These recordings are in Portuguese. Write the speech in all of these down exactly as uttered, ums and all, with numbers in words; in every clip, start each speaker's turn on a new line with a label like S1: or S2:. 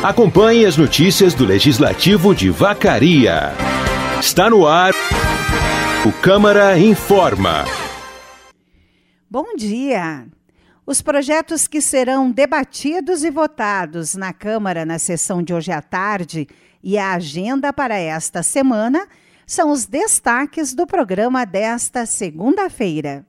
S1: Acompanhe as notícias do Legislativo de Vacaria. Está no ar o Câmara Informa.
S2: Bom dia! Os projetos que serão debatidos e votados na Câmara na sessão de hoje à tarde e a agenda para esta semana são os destaques do programa desta segunda-feira.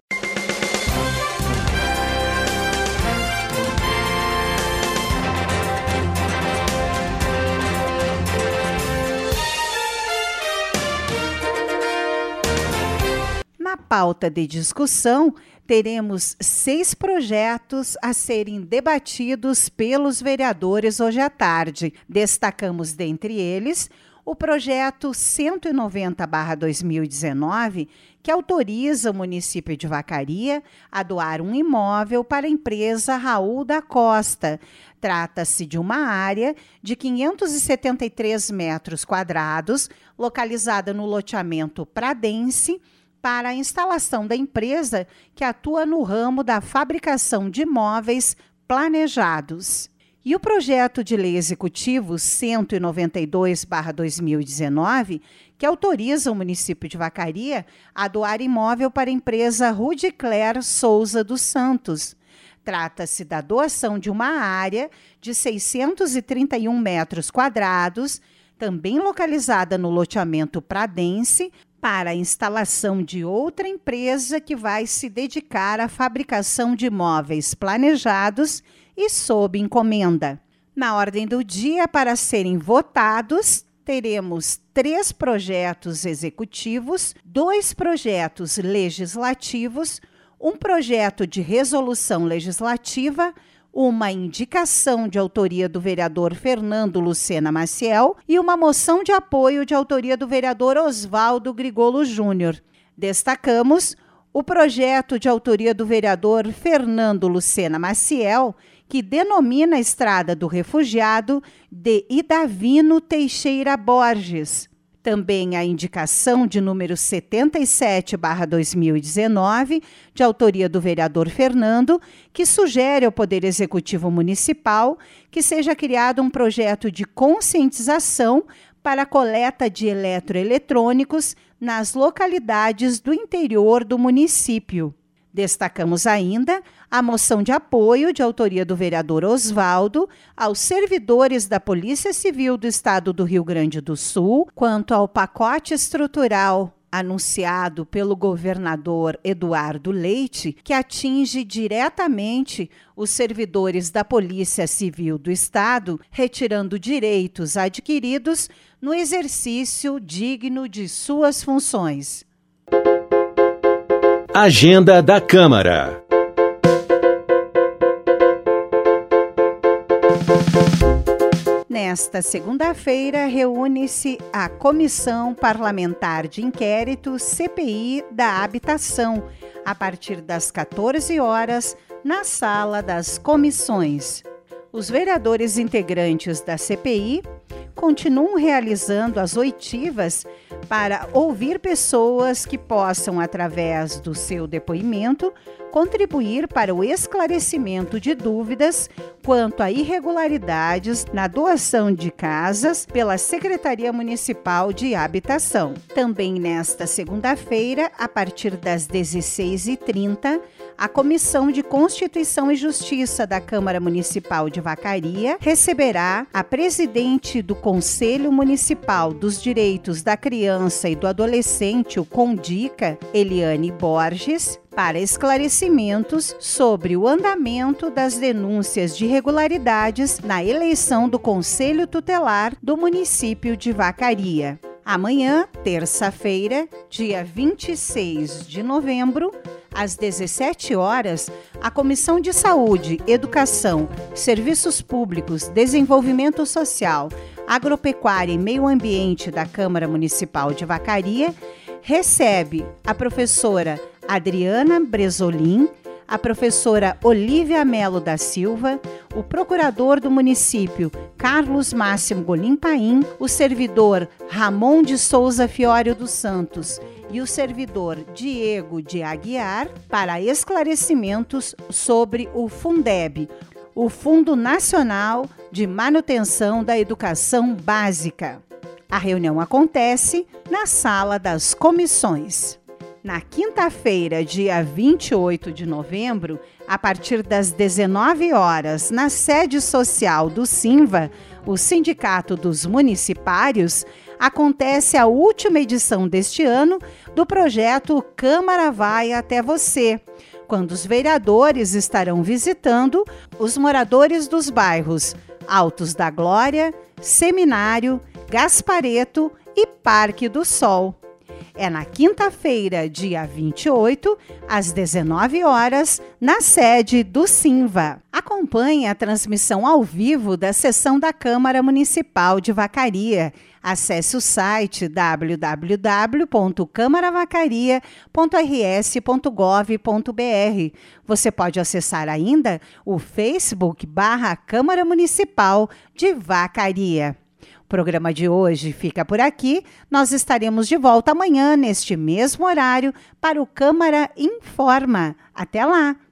S2: Na pauta de discussão, teremos seis projetos a serem debatidos pelos vereadores hoje à tarde. Destacamos dentre eles o projeto cento e noventa barra dois mil e dezenove, que autoriza o município de Vacaria a doar um imóvel para a empresa Raul da Costa. Trata-se de uma área de quinhentos e setenta e três metros quadrados, localizada no loteamento Pradense, para a instalação da empresa que atua no ramo da fabricação de móveis planejados. E o projeto de lei executivo cento e noventa e dois barra dois mil e dezenove, que autoriza o município de Vacaria a doar imóvel para a empresa Rudicler Souza dos Santos. Trata-se da doação de uma área de seiscentos e trinta e um metros quadrados, também localizada no loteamento Pradense, para a instalação de outra empresa que vai se dedicar à fabricação de móveis planejados e sob encomenda. Na ordem do dia, para serem votados, teremos três projetos executivos, dois projetos legislativos, um projeto de resolução legislativa, uma indicação de autoria do vereador Fernando Lucena Maciel e uma moção de apoio de autoria do vereador Oswaldo Grigolo Júnior. Destacamos o projeto de autoria do vereador Fernando Lucena Maciel, que denomina a Estrada do Refugiado de Idavino Teixeira Borges. Também a indicação de número setenta e sete barra dois mil e dezenove, de autoria do vereador Fernando, que sugere ao Poder Executivo Municipal que seja criado um projeto de conscientização para a coleta de eletroeletrônicos nas localidades do interior do município. Destacamos ainda a moção de apoio de autoria do vereador Oswaldo aos servidores da Polícia Civil do Estado do Rio Grande do Sul quanto ao pacote estrutural anunciado pelo governador Eduardo Leite, que atinge diretamente os servidores da Polícia Civil do Estado, retirando direitos adquiridos no exercício digno de suas funções.
S1: Agenda da Câmara.
S2: Nesta segunda-feira, reúne-se a Comissão Parlamentar de Inquérito C P I da Habitação, a partir das quatorze horas, na Sala das Comissões. Os vereadores integrantes da C P I continuam realizando as oitivas para ouvir pessoas que possam, através do seu depoimento, contribuir para o esclarecimento de dúvidas quanto a irregularidades na doação de casas pela Secretaria Municipal de Habitação. Também nesta segunda-feira, a partir das dezesseis e trinta, a Comissão de Constituição e Justiça da Câmara Municipal de Vacaria receberá a presidente do Conselho Municipal dos Direitos da Criança e do Adolescente, o CONDICA, Eliane Borges, para esclarecimentos sobre o andamento das denúncias de irregularidades na eleição do Conselho Tutelar do município de Vacaria. Amanhã, terça-feira, dia vinte e seis de novembro, às dezessete horas, a Comissão de Saúde, Educação, Serviços Públicos, Desenvolvimento Social, Agropecuária e Meio Ambiente da Câmara Municipal de Vacaria recebe a professora Adriana Bresolim, a professora Olívia Melo da Silva, o procurador do município Carlos Máximo Golim Paim, o servidor Ramon de Souza Fiório dos Santos e o servidor Diego de Aguiar para esclarecimentos sobre o Fundeb, o Fundo Nacional de Manutenção da Educação Básica. A reunião acontece na Sala das Comissões. Na quinta-feira, dia vinte e oito de novembro, a partir das dezenove horas, na sede social do SINVA, o Sindicato dos Municipários, acontece a última edição deste ano do projeto Câmara Vai Até Você, quando os vereadores estarão visitando os moradores dos bairros Altos da Glória, Seminário, Gaspareto e Parque do Sol. É na quinta-feira, dia vinte e oito, às dezenove horas, na sede do SINVA. Acompanhe a transmissão ao vivo da sessão da Câmara Municipal de Vacaria. Acesse o site w w w ponto câmara vacaria ponto r s ponto gov ponto b r. Você pode acessar ainda o Facebook barra Câmara Municipal de Vacaria. O programa de hoje fica por aqui. Nós estaremos de volta amanhã, neste mesmo horário, para o Câmara Informa. Até lá!